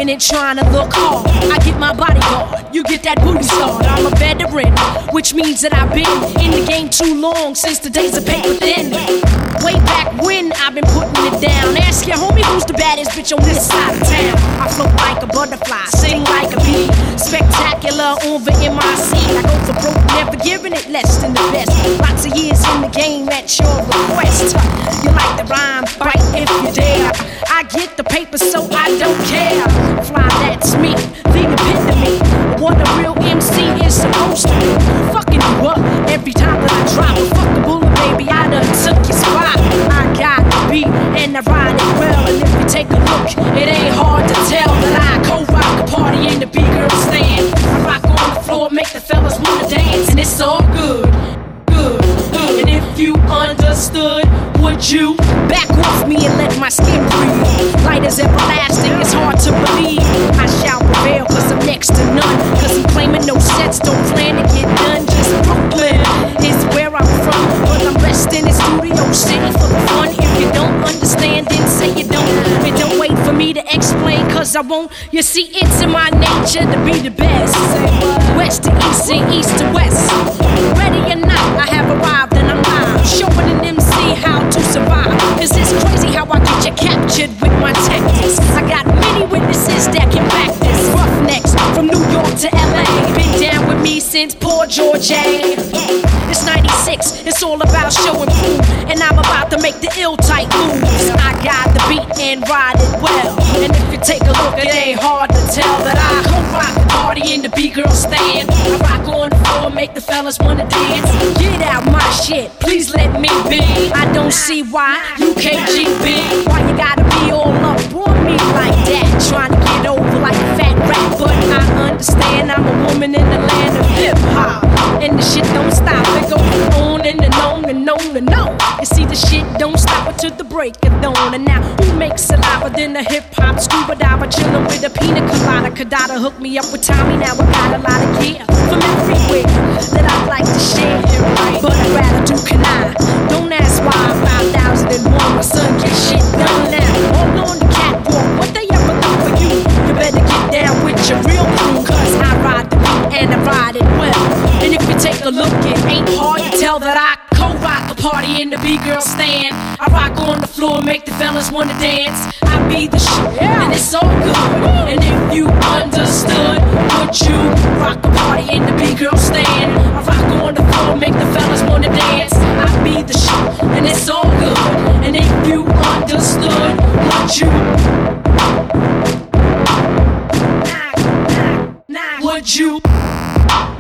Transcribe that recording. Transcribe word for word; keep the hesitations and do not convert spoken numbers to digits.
coming and trying to look hard. I get my bodyguard, you get that booty starred. I'm a veteran, which means that I've been in the game too long, since the days of paper thin. Way back when I've been putting it down. Ask your homie who's the baddest bitch on this side of town. I float like a butterfly, sing like a bee. Spectacular over M I C. I go for broke, never giving it less than the best. Lots of years in the game at your request. You like the rhyme, bite if you dare. I get the paper so I don't care. Fly, that's me, the epitome. What a real M C is supposed to be. Fucking you up every time that I drop a fucking bullet, baby. I done took your spot. I got the beat and I ride it well. And if you take a look, it ain't hard to tell that I co-rock a party in the B-girl stand. I rock on the floor, make the fellas wanna dance, and it's all good, good, good. And if you understood, would you back off me and let my skin breathe? Light as everlasting, it's hard to believe. I shall prevail cause I'm next to none. Cause I'm claiming no sets, don't plan to get done. Just Brooklyn is where I'm from, but I'm resting in Studio City for the fun. If you don't understand, then say you don't. And don't wait for me to explain, cause I won't. You see, it's in my nature to be the best. West to east and east to west. Ready or not, I have arrived and I'm live, showing an M C how to survive. Cause it's crazy how I get you captured with my tactics. I got many witnesses that can back this. Roughnecks from New York to L A, been down with me since poor George A. It's ninety-six, it's all about show and prove, and I'm about to make the ill-tight moves. I got the beat and ride it well, and if you take a look, it ain't hard to tell that I co-rock the party in the B-girl stand. I rock on the floor, make the fellas wanna dance. Get out my shit, please let me be. I don't see why you can't G B. Why you gotta be all up on me like that, trying to get over like a fat rat. But I understand I'm a woman in the land of hip-hop, and the shit don't stop. It goes on and, and on and on and on. You see, the shit don't stop until the break of dawn. And now who makes saliva than a hip-hop scuba diver chillin' with a pina colada? Kadada hooked me up with Tommy, now I got a lot of gear from everywhere that I'd like to share. But I'd rather do canine. Don't ask why five thousand one, my son get shit done now. All on the catwalk, what they ever do for you? You better get down with your real crew, cause I ride the beat and I ride it well. And if you take a look, it ain't hard to tell that I co-rock a party in the B-girl stand. I rock on the floor, make the fellas wanna dance. I be the shit, and it's all good. And if you understood, would you rock a party in the B-girl stand? I rock on the floor, make the fellas wanna dance. I be the shit, and it's all good. And if you understood, would you? Would you?